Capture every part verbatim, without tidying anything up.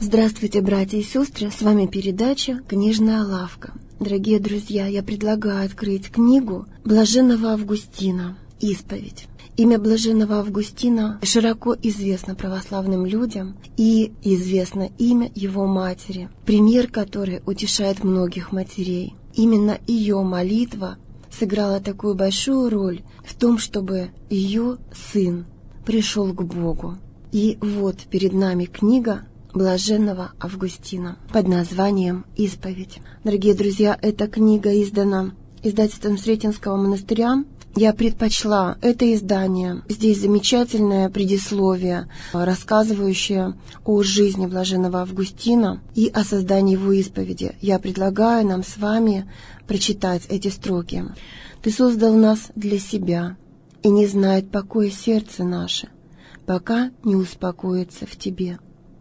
Здравствуйте, братья и сестры, с вами передача «Книжная лавка». Дорогие друзья, я предлагаю открыть книгу Блаженного Августина «Исповедь». Имя Блаженного Августина широко известно православным людям, и известно имя его матери, пример которой утешает многих матерей. Именно ее молитва сыграла такую большую роль в том, чтобы ее сын пришел к Богу. И вот перед нами книга Блаженного Августина под названием «Исповедь». Дорогие друзья, эта книга издана издательством Сретенского монастыря. Я предпочла это издание. Здесь замечательное предисловие, рассказывающее о жизни Блаженного Августина и о создании его исповеди. Я предлагаю нам с вами прочитать эти строки. «Ты создал нас для себя, и не знает покоя сердце наше, пока не успокоится в тебе».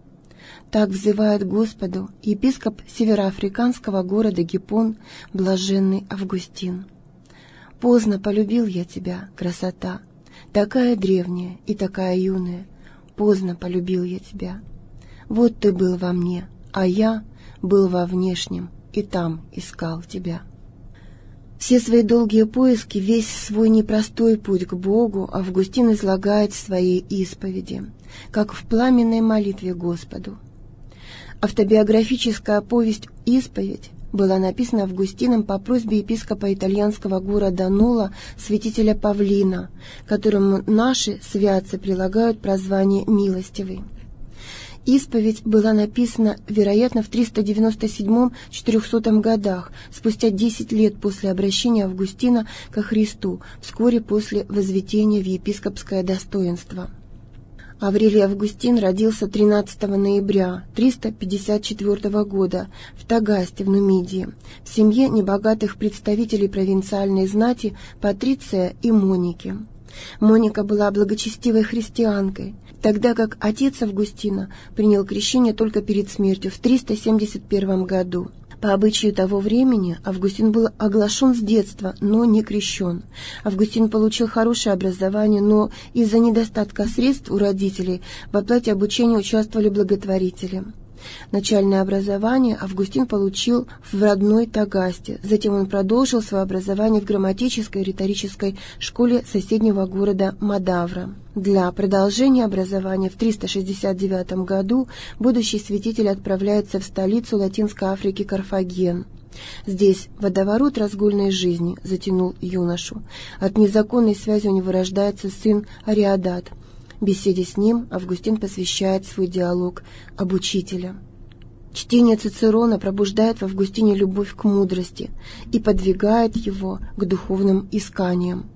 Так взывает Господу епископ североафриканского города Гипон, блаженный Августин. «Поздно полюбил я тебя, красота, такая древняя и такая юная, поздно полюбил я тебя. Вот ты был во мне, а я был во внешнем, и там искал тебя». Все свои долгие поиски, весь свой непростой путь к Богу Августин излагает в своей исповеди, как в пламенной молитве Господу. Автобиографическая повесть «Исповедь» была написана Августином по просьбе епископа итальянского города Нола, святителя Павлина, которому наши святцы прилагают прозвание «Милостивый». Исповедь была написана, вероятно, в триста девяносто седьмом — четырехсотом годах, спустя десять лет после обращения Августина ко Христу, вскоре после возведения в епископское достоинство. Аврелий Августин родился тринадцатого ноября триста пятьдесят четвёртого года в Тагасте в Нумидии, в семье небогатых представителей провинциальной знати Патриция и Моники. Моника была благочестивой христианкой, тогда как отец Августина принял крещение только перед смертью в триста семьдесят первом году. По обычаю того времени Августин был оглашен с детства, но не крещен. Августин получил хорошее образование, но из-за недостатка средств у родителей в оплате обучения участвовали благотворители. Начальное образование Августин получил в родной Тагасте, затем он продолжил свое образование в грамматической и риторической школе соседнего города Мадавра. Для продолжения образования в триста шестьдесят девятом году будущий святитель отправляется в столицу Латинской Африки Карфаген. Здесь водоворот разгульной жизни затянул юношу. От незаконной связи у него рождается сын Ариадат. Беседе с ним Августин посвящает свой диалог об учителе. Чтение Цицерона пробуждает в Августине любовь к мудрости и подвигает его к духовным исканиям.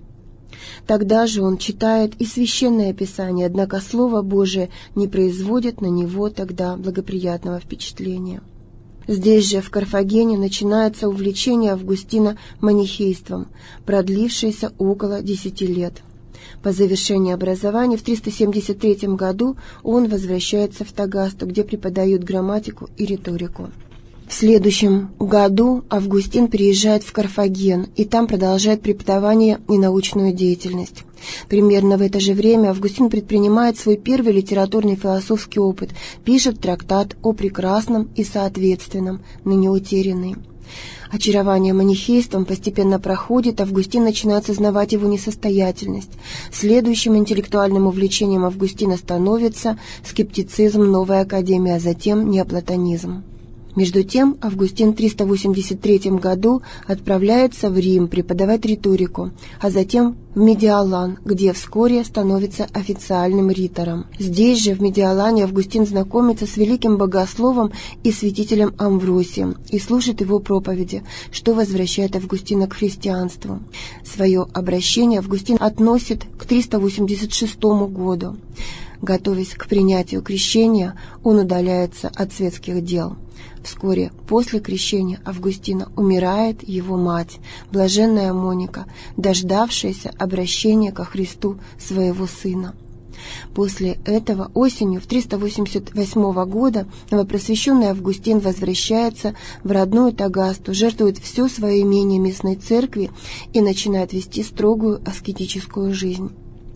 Тогда же он читает и Священное Писание, однако Слово Божие не производит на него тогда благоприятного впечатления. Здесь же, в Карфагене, начинается увлечение Августина манихейством, продлившееся около десяти лет. По завершении образования в триста семьдесят третьем году он возвращается в Тагасту, где преподают грамматику и риторику. В следующем году Августин переезжает в Карфаген и там продолжает преподавание и научную деятельность. Примерно в это же время Августин предпринимает свой первый литературный философский опыт, пишет трактат о прекрасном и соответственном, ныне утерянный. Очарование манихейством постепенно проходит, Августин начинает сознавать его несостоятельность. Следующим интеллектуальным увлечением Августина становится скептицизм новой академии, а затем неоплатонизм. Между тем Августин в триста восемьдесят третьем году отправляется в Рим преподавать риторику, а затем в Медиалан, где вскоре становится официальным ритором. Здесь же, в Медиалане, Августин знакомится с великим богословом и святителем Амвросием и слушает его проповеди, что возвращает Августина к христианству. Свое обращение Августин относит к триста восемьдесят шестому году. Готовясь к принятию крещения, он удаляется от светских дел. Вскоре после крещения Августина умирает его мать, блаженная Моника, дождавшаяся обращения ко Христу своего сына. После этого осенью в триста восемьдесят восьмого года новопросвещенный Августин возвращается в родную Тагасту, жертвует все свое имение местной церкви и начинает вести строгую аскетическую жизнь.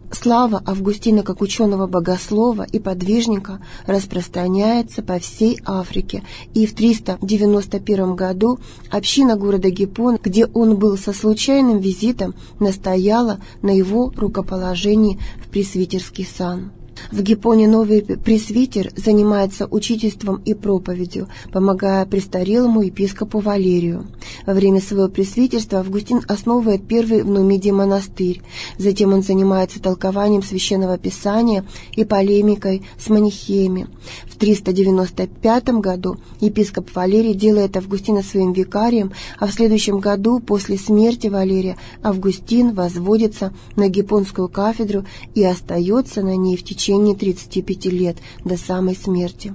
Слава Августина как ученого-богослова и подвижника распространяется по всей Африке, и в триста девяносто первом году община города Гиппон, где он был со случайным визитом, настояла на его рукоположении в пресвитерский сан. В Гиппоне новый пресвитер занимается учительством и проповедью, помогая престарелому епископу Валерию. Во время своего пресвитерства Августин основывает первый в Нумидии монастырь. Затем он занимается толкованием Священного Писания и полемикой с манихеями. В триста девяносто пятом году епископ Валерий делает Августина своим викарием, а в следующем году, после смерти Валерия, Августин возводится на Гиппонскую кафедру и остается на ней в течение В течение тридцати пяти лет до самой смерти.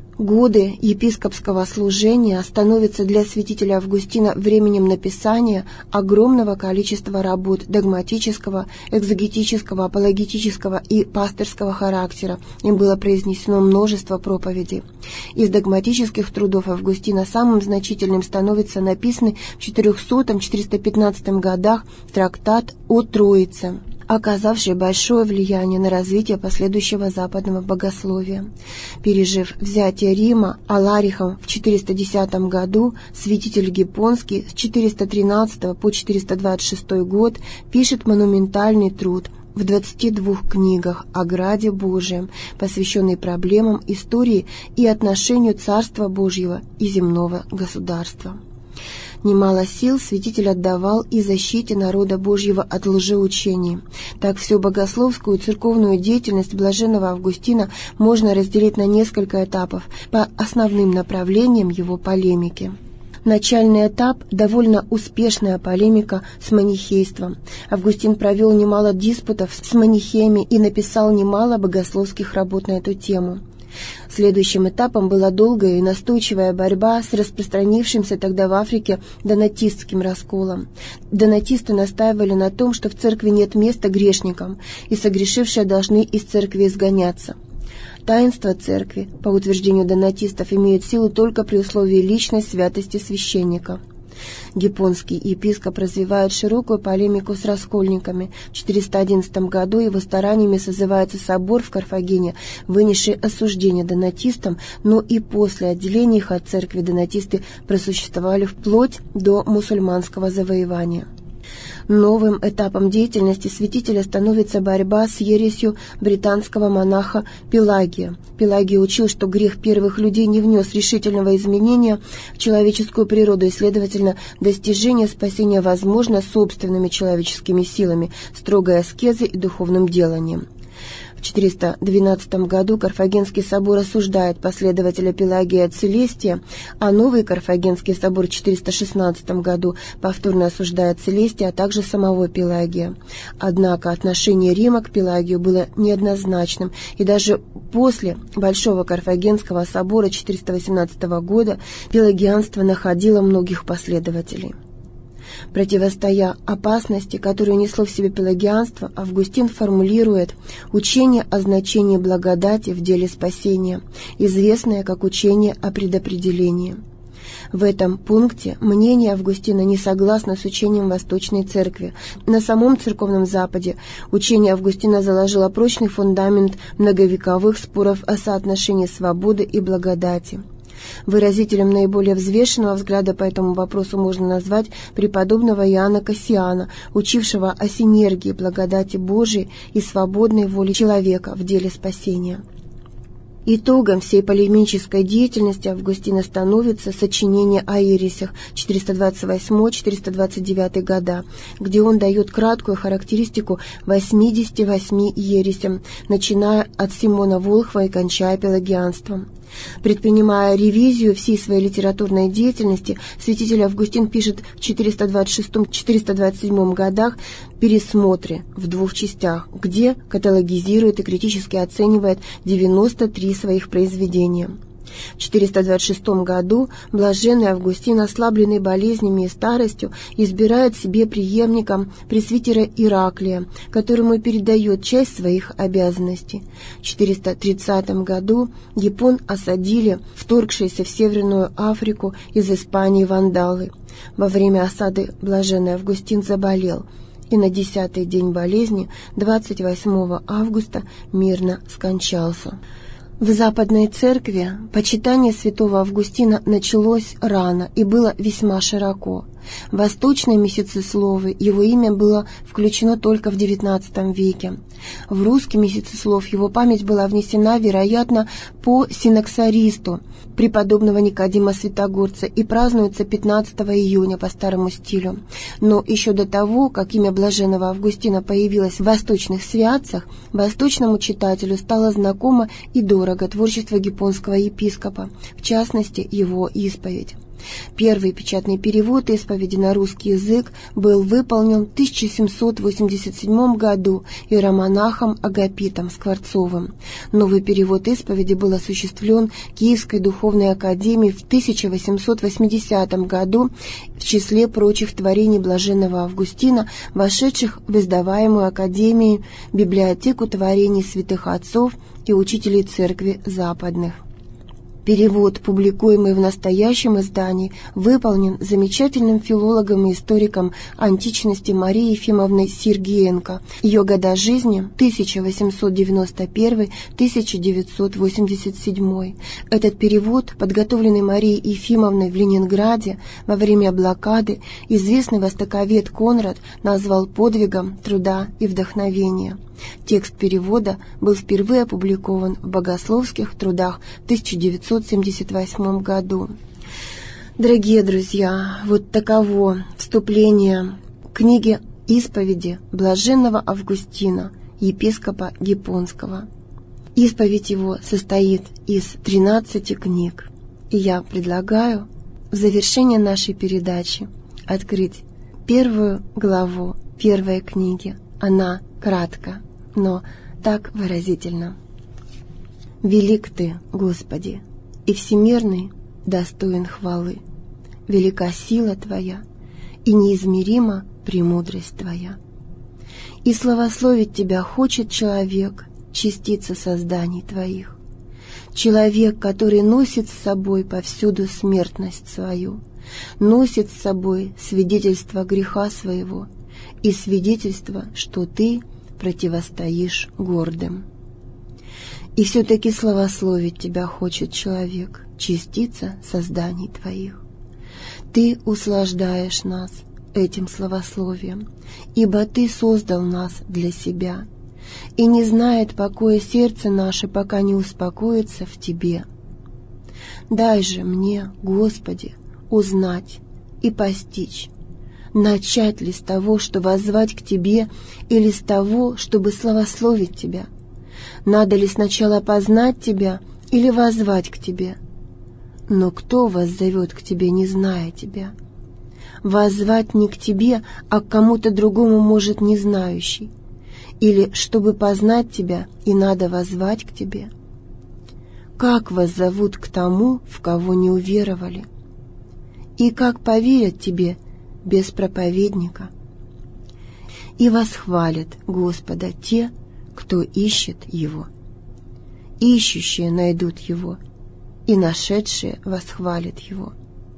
Годы епископского служения становятся для святителя Августина временем написания огромного количества работ догматического, экзегетического, апологетического и пастырского характера. Им было произнесено множество проповедей. Из догматических трудов Августина самым значительным становится написанный в четырехсотом — четыреста пятнадцатом годах трактат о Троице, оказавший большое влияние на развитие последующего западного богословия. Пережив взятие Рима Аларихом в четыреста десятом году, святитель Гиппонский с четыреста тринадцатого по четыреста двадцать шестой год пишет монументальный труд в двадцати двух книгах о Граде Божием, посвященный проблемам истории и отношению Царства Божьего и земного государства. Немало сил святитель отдавал и защите народа Божьего от лжеучений. Так всю богословскую церковную деятельность блаженного Августина можно разделить на несколько этапов по основным направлениям его полемики. Начальный этап – довольно успешная полемика с манихейством. Августин провел немало диспутов с манихеями и написал немало богословских работ на эту тему. Следующим этапом была долгая и настойчивая борьба с распространившимся тогда в Африке донатистским расколом. Донатисты настаивали на том, что в церкви нет места грешникам, и согрешившие должны из церкви изгоняться. Таинства церкви, по утверждению донатистов, имеют силу только при условии личной святости священника. Гиппонский епископ развивает широкую полемику с раскольниками. В четыреста одиннадцатом году его стараниями созывается собор в Карфагене, вынесший осуждение донатистам, но и после отделения их от церкви донатисты просуществовали вплоть до мусульманского завоевания. Новым этапом деятельности святителя становится борьба с ересью британского монаха Пелагия. Пелагий учил, что грех первых людей не внес решительного изменения в человеческую природу, и, следовательно, достижение спасения возможно собственными человеческими силами, строгой аскезой и духовным деланием. В четыреста двенадцатом году Карфагенский собор осуждает последователя Пелагия Целестия, а новый Карфагенский собор в четыреста шестнадцатом году повторно осуждает Целестия, а также самого Пелагия. Однако отношение Рима к Пелагию было неоднозначным, и даже после Большого Карфагенского собора четыреста восемнадцатого года пелагианство находило многих последователей. Противостоя опасности, которую несло в себе пелагианство, Августин формулирует учение о значении благодати в деле спасения, известное как учение о предопределении. В этом пункте мнение Августина не согласно с учением Восточной Церкви. На самом Церковном Западе учение Августина заложило прочный фундамент многовековых споров о соотношении свободы и благодати. Выразителем наиболее взвешенного взгляда по этому вопросу можно назвать преподобного Иоанна Кассиана, учившего о синергии благодати Божией и свободной воли человека в деле спасения. Итогом всей полемической деятельности Августина становится сочинение о ересях четыреста двадцать восьмой — четыреста двадцать девятый года, где он дает краткую характеристику восьмидесяти восьми ересям, начиная от Симона Волхва и кончая пелагианством. Предпринимая ревизию всей своей литературной деятельности, святитель Августин пишет в четыреста двадцать шестом — четыреста двадцать седьмом годах пересмотры в двух частях, где каталогизирует и критически оценивает девяносто три своих произведения. В четыреста двадцать шестом году блаженный Августин, ослабленный болезнями и старостью, избирает себе преемником пресвитера Ираклия, которому передает часть своих обязанностей. В четыреста тридцатом году Гиппон осадили вторгшиеся в Северную Африку из Испании вандалы. Во время осады блаженный Августин заболел, и на десятый день болезни, двадцать восьмого августа, мирно скончался. В Западной Церкви почитание святого Августина началось рано и было весьма широко. В восточные месяцесловы его имя было включено только в девятнадцатом веке. В русский месяцеслов его память была внесена, вероятно, по синоксаристу преподобного Никодима Святогорца и празднуется пятнадцатого июня по старому стилю. Но еще до того, как имя блаженного Августина появилось в восточных святцах, восточному читателю стало знакомо и дорого творчество гипонского епископа, в частности, его исповедь. Первый печатный перевод исповеди на русский язык был выполнен в тысяча семьсот восемьдесят седьмом году иеромонахом Агапитом Скворцовым. Новый перевод исповеди был осуществлен Киевской духовной академией в тысяча восемьсот восьмидесятом году в числе прочих творений блаженного Августина, вошедших в издаваемую академией библиотеку творений святых отцов и учителей церкви западных. Перевод, публикуемый в настоящем издании, выполнен замечательным филологом и историком античности Марией Ефимовной Сергиенко. Ее года жизни тысяча восемьсот девяносто первый — тысяча девятьсот восемьдесят седьмой. Этот перевод, подготовленный Марией Ефимовной в Ленинграде во время блокады, известный востоковед Конрад назвал подвигом труда и вдохновения. Текст перевода был впервые опубликован в богословских трудах в тысяча девятьсот семьдесят восьмом году. Дорогие друзья, вот таково вступление к книге исповеди блаженного Августина, епископа Гипонского. Исповедь его состоит из тринадцати книг, и я предлагаю в завершение нашей передачи открыть первую главу первой книги. Она кратко, но так выразительно. «Велик Ты, Господи, и всемирный достоин хвалы. Велика сила Твоя, и неизмерима премудрость Твоя. И славословить Тебя хочет человек, частица созданий Твоих. Человек, который носит с собой повсюду смертность свою, носит с собой свидетельство греха своего и свидетельство, что Ты противостоишь гордым. И все-таки славословить Тебя хочет человек, частица созданий Твоих. Ты услаждаешь нас этим славословием, ибо Ты создал нас для себя, и не знает покоя сердце наше, пока не успокоится в Тебе. Дай же мне, Господи, узнать и постичь, начать ли с того, что воззвать к Тебе, или с того, чтобы славословить Тебя? Надо ли сначала познать Тебя или воззвать к Тебе? Но кто воззовет к Тебе, не зная Тебя? Воззвать не к Тебе, а к кому-то другому может не знающий. Или, чтобы познать Тебя, и надо воззвать к Тебе? Как воззовут к тому, в кого не уверовали? И как поверят Тебе без проповедника? И восхвалят Господа те, кто ищет Его. Ищущие найдут Его, и нашедшие восхвалят Его.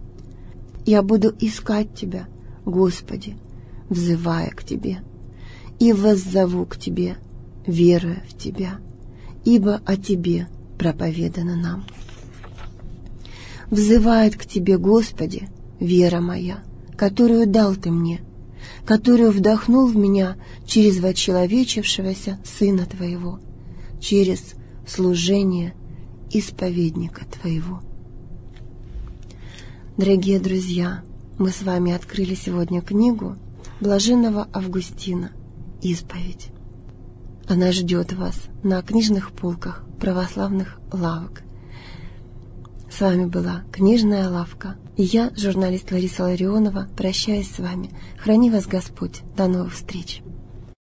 Я буду искать Тебя, Господи, взывая к Тебе, и воззову к Тебе, веруя в Тебя, ибо о Тебе проповедано нам. Взывает к Тебе, Господи, вера моя, которую дал Ты мне, которую вдохнул в меня через вочеловечившегося Сына Твоего, через служение исповедника Твоего. Дорогие друзья, мы с вами открыли сегодня книгу блаженного Августина «Исповедь». Она ждет вас на книжных полках православных лавок. С вами была книжная лавка, и я, журналист Лариса Ларионова, прощаюсь с вами. Храни вас Господь. До новых встреч.